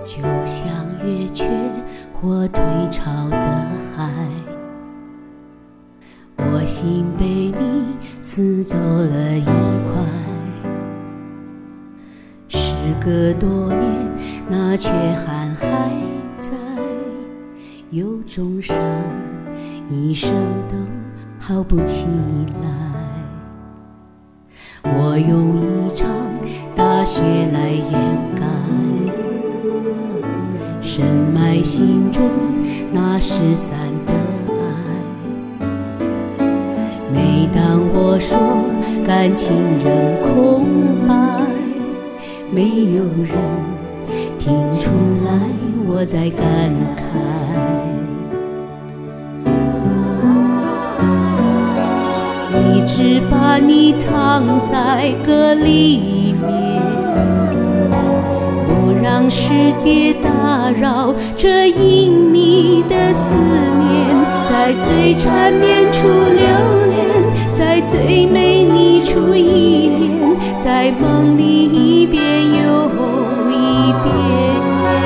就像月缺或退潮的海，我心被你撕走了一块。时隔多年，那缺憾还在，有种伤一生都好不起来。我用一场大雪来掩盖，深埋心中那失散的爱。每当我说感情仍空白，没有人听出来我在感慨。一直把你藏在歌里面，不让世界打扰这隐秘的思念。在最缠绵处留恋，在最美丽处依恋，在梦里一遍又一遍，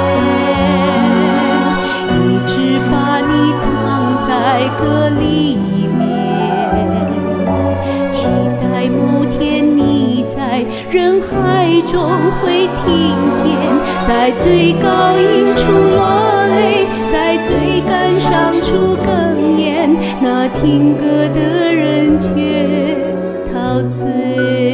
一直把你藏在歌里面，期待某天你在人海中会听见，在最高音处落泪，在最感伤处哽咽，那听歌的人却陶醉。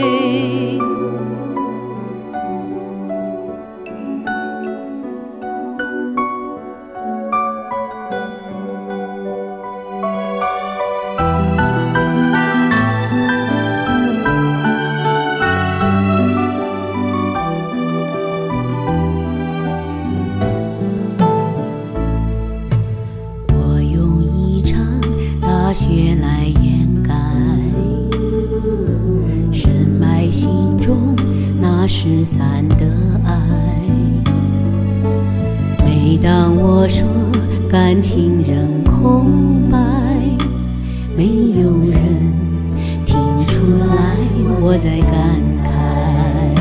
雪来掩盖，深埋心中那失散的爱。每当我说感情仍空白，没有人听出来我在感慨。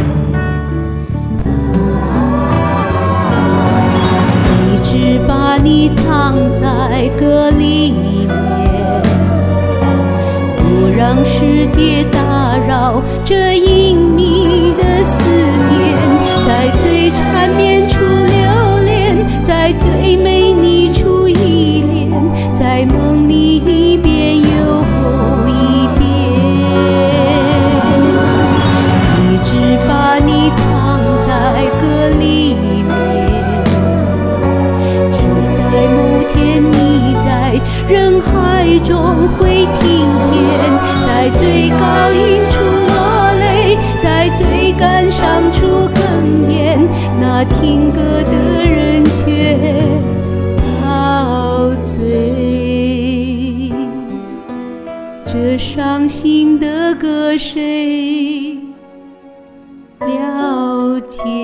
一直把你藏在歌里面，不让世界打扰这隐秘的思念。在最缠绵处留恋，在最美丽处依恋，在梦里一遍又一遍，一直把你藏在歌里面，期待某天你在人海中会听见，在最高音处落泪，在最感伤处哽咽，那听歌的人却陶醉。这伤心的歌谁了解？